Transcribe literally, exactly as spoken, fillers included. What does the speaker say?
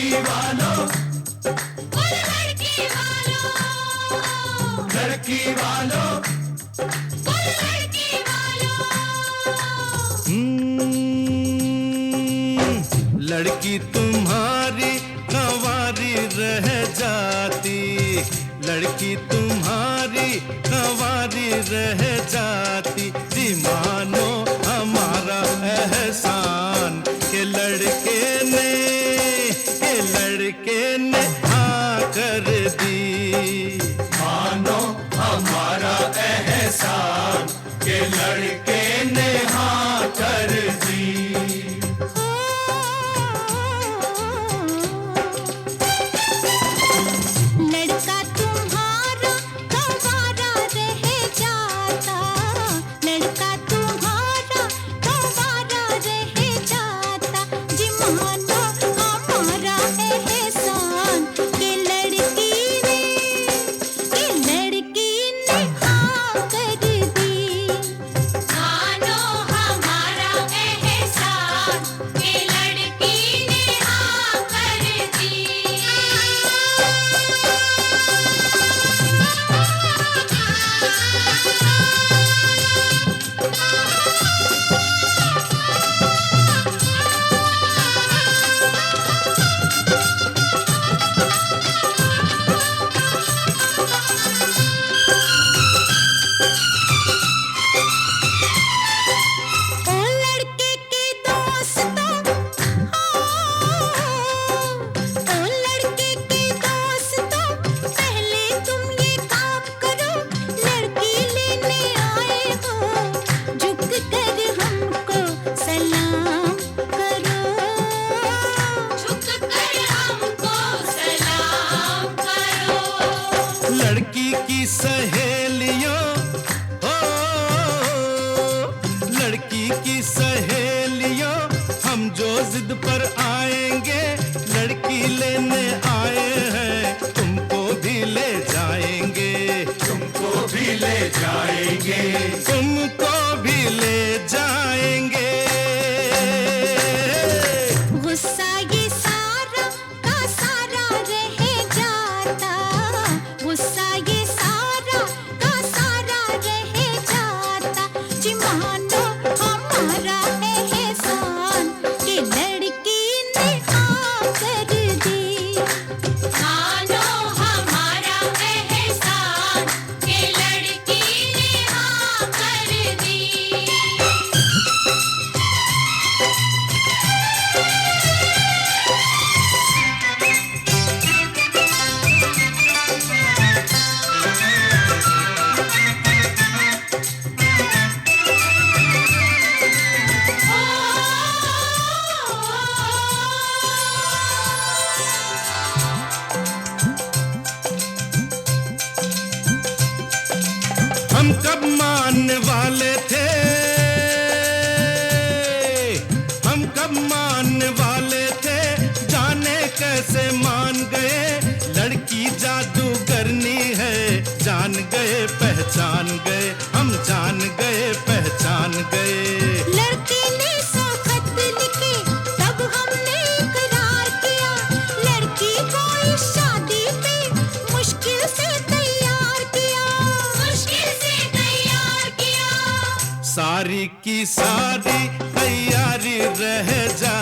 लड़की वालों, बोलो लड़की वालों, लड़की वालों, बोलो लड़की वालों। हम्म, लड़की तुम्हारी कंवारी रह जाती, लड़की तुम्हारी कंवारी रह जाती। जी मानो हमारा एहसान के लड़के ने, के लड़के ने हाँ कर दी। मानो हमारा एहसान के लड़के ने हाँ कर दी। लड़का तुम्हारा कंवारा रह जाता, लड़का तुम्हारा कंवारा रह जाता। जी मानो हमारा एहसान के लड़की ने, के लड़की ने हाँ कर दी। मानो हमारा एहसान के लड़की ने हाँ कर दी। ओ लड़के के दोस्तों, ओ लड़के के दोस्तों, पहले तुम ये काम करो, लड़की लेने आए हो, झुक कर हमको सलाम करो, झुक कर हमको सलाम करो। लड़की की सहेलियों, हो लड़की की सहेलियों, हम जो जिद पर आएंगे, लड़की लेने आए हैं, तुमको भी ले जाएंगे, तुमको भी ले जाएंगे, तुमको भी ले जाएंगे। गुस्सा ये सारा का सारा रह जाता, गुस्सा ये सारा का सारा रह जाता। जी मानो हमारा एहसान के लड़की ने हाँ कर दी। मानो हमारा एहसान के लड़की ने हाँ कर दी। हम कब मानने वाले थे, हम कब मानने वाले थे, जाने कैसे मान गए। लड़की जादूगरनी है, जान गए पहचान गए, हम जान गए पहचान गए। लड़के ने सौ खत लिखे, तब हमने इकरार किया, लड़की को इस शादी पे मुश्किल से तैयार किया, मुश्किल से तैयार किया। सारी की सारी तैयारी रह जा